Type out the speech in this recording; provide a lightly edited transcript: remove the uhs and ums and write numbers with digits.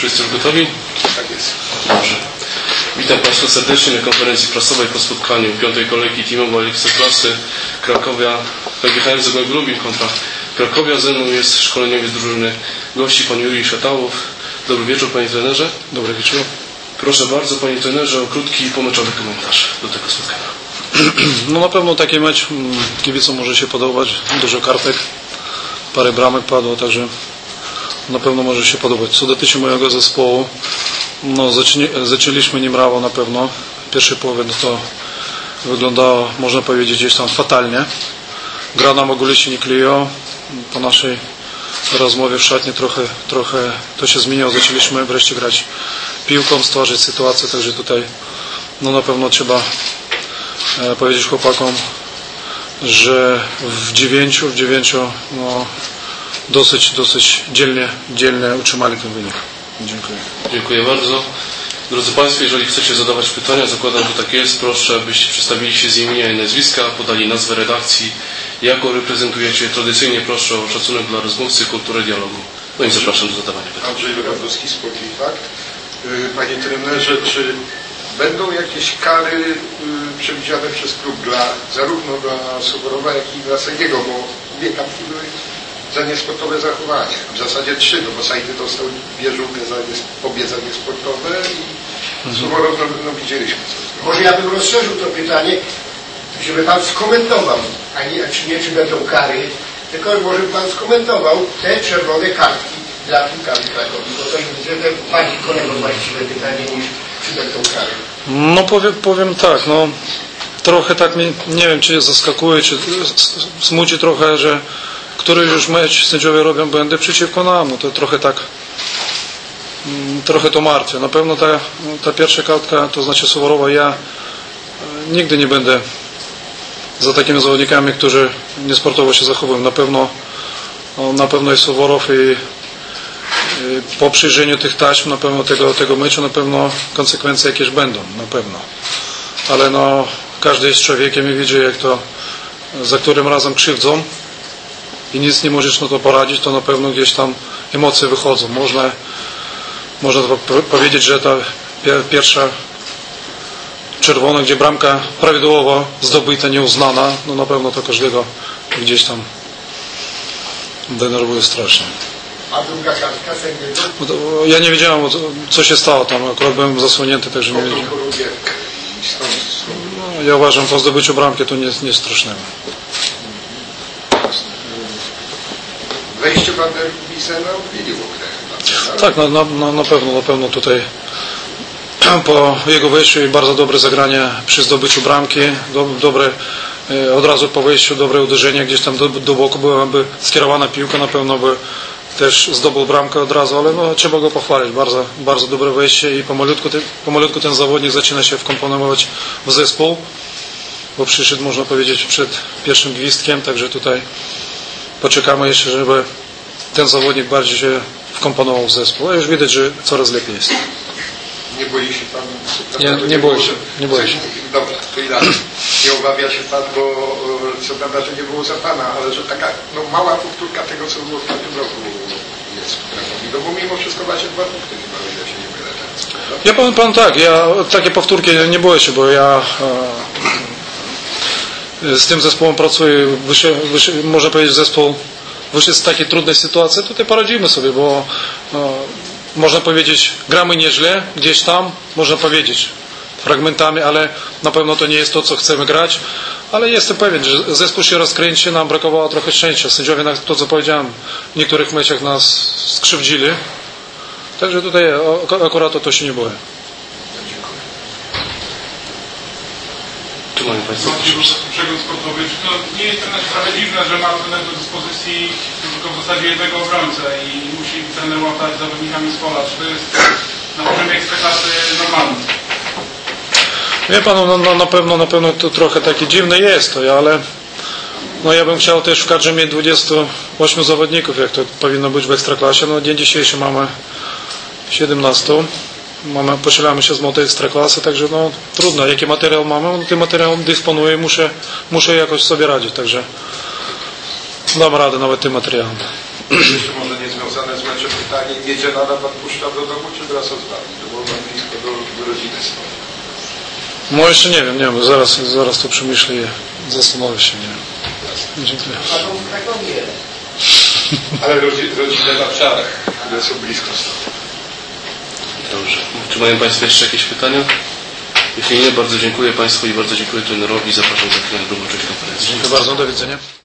Wszyscy już gotowi? Tak jest. Dobrze. Witam Państwa serdecznie na konferencji prasowej po spotkaniu piątej kolejki teamowej Ekstraklasy Krakowia PGHM Zagłębie Lubin kontra Krakowia. Ze mną jest szkoleniowiec drużyny gości, pan Jurij Szatałow. Dobry wieczór, panie trenerze. Dobry wieczór. Proszę bardzo, panie trenerze, o krótki pomeczowy komentarz do tego spotkania. No na pewno taki mecz kibicom może się podobać. Dużo kartek, parę bramek padło, także na pewno może się podobać. Co dotyczy mojego zespołu, no zaczęliśmy nim brawo na pewno. W pierwszej połowie to wyglądało, można powiedzieć, gdzieś tam fatalnie. Gra nam ogólnie się nie kleiła. Po naszej rozmowie w szatni trochę to się zmieniło. Zaczęliśmy wreszcie grać piłką, stwarzać sytuację, także tutaj no na pewno trzeba powiedzieć chłopakom, że w dziewięciu no, dosyć dzielnie utrzymali ten wynik. Dziękuję. Dziękuję bardzo. Drodzy Państwo, jeżeli chcecie zadawać pytania, zakładam, że tak jest, proszę, abyście przedstawili się z imienia i nazwiska, podali nazwę redakcji, jaką reprezentujecie. Tradycyjnie proszę o szacunek dla rozmówcy, kulturę dialogu. No i zapraszam do zadawania pytań. Andrzej Lewandowski, Sport Impact. Panie trenerze, czy będą jakieś kary przewidziane przez klub zarówno dla Soborowa, jak i dla Sędziego, bo dwie kartki były za niesportowe zachowanie. W zasadzie 3, bo Sajdy dostał bieżówkę za obiedzenie sportowe i Soborow, no widzieliśmy co. Może ja bym rozszerzył to pytanie, żeby Pan skomentował, czy nie, czy będą kary, tylko może Pan skomentował te czerwone kartki dla piłkarzy Krakowi, bo to jest bardziej kolegom właściwe pytanie niż czy będą kary. No powiem tak, no trochę tak mnie, nie wiem czy zaskakuje, czy smuci trochę, że któryś już mecz sędziowie robią błędy przeciwko nam, no to trochę to martwi. Na pewno ta pierwsza kartka, to znaczy Soborowa, ja nigdy nie będę za takimi zawodnikami, którzy niesportowo się zachowują. Na pewno jest Soborow i po przyjrzeniu tych taśm, na pewno tego meczu, na pewno konsekwencje jakieś będą, na pewno. Ale no, każdy jest człowiekiem i widzi, jak to za którym razem krzywdzą i nic nie możesz na to poradzić, to na pewno gdzieś tam emocje wychodzą. Można powiedzieć, że ta pierwsza czerwona, gdzie bramka prawidłowo zdobyta, nieuznana, no na pewno to każdego gdzieś tam denerwuje strasznie. A druga kartka sędziego? No ja nie wiedziałem, co się stało tam, akurat byłem zasłonięty, także nie wiedziałem. No, ja uważam, po zdobyciu bramki to nie strasznego. Wejście Vanderbisa odmieniło grę. Tak, na pewno tutaj po jego wejściu i bardzo dobre zagranie przy zdobyciu bramki, dobre od razu po wejściu dobre uderzenie, gdzieś tam do boku byłaby skierowana piłka, na pewno by też zdobył bramkę od razu, ale no, trzeba go pochwalić, bardzo dobre wejście i pomalutku ten zawodnik zaczyna się wkomponować w zespół, bo przyszedł, można powiedzieć, przed pierwszym gwizdkiem, także tutaj poczekamy jeszcze, żeby ten zawodnik bardziej się wkomponował w zespół, a już widać, że coraz lepiej jest. Nie boi się Pan? Nie boję się. Dobra, to inaczej. Nie obawia się Pan, bo co prawda, że nie było za Pana, ale że taka mała powtórka tego, co było w tamtym roku jest w Krakowi. No bo mimo wszystko macie 2 punkty, ja się nie mylę teraz. Ja powiem Pan tak, ja takie powtórki nie boję się, bo ja z tym zespołem pracuję, można powiedzieć, zespół wyszedł z takiej trudnej sytuacji, tutaj poradzimy sobie, bo można powiedzieć, gramy nieźle, gdzieś tam, można powiedzieć, fragmentami, ale na pewno to nie jest to, co chcemy grać, ale jestem pewien, że zespół się rozkręci, nam brakowało trochę szczęścia. Sędziowie, to co powiedziałem, w niektórych meczach nas skrzywdzili, także tutaj akurat to się nie boję. Tu mamy Państwo. Przegłos sportowy. No, nie jest to trochę dziwne, że ma trener do dyspozycji tylko w zasadzie jednego obrońcę i musi trener łapać zawodnikami z pola. Czy to jest na poziomie ekstraklasy normalne? Wie Pan, na pewno to trochę takie dziwne jest to, ale no ja bym chciał też w kadrze mieć 28 zawodników, jak to powinno być w ekstraklasie. No dzień dzisiejszy mamy 17. Posielamy się z młodej ekstraklasy, także no trudno, jaki materiał mamy, tym materiałem dysponuję, muszę jakoś sobie radzić, także dam radę nawet tym materiałem. Jeszcze może niezwiązane z meczem pytanie, Miedzianada pan puszcza do domu, czy wraca z wami? To było pan blisko do rodziny stąd. No jeszcze nie wiem, zaraz to przemyślę i zastanowię się, nie wiem. Dziękuję. Ale rodzinę na Wczarach, które są blisko stąd. Dobrze. Czy mają Państwo jeszcze jakieś pytania? Jeśli nie, bardzo dziękuję Państwu i bardzo dziękuję trenerowi. Zapraszam za chwilę na drugą część konferencji. Dziękuję bardzo, do widzenia.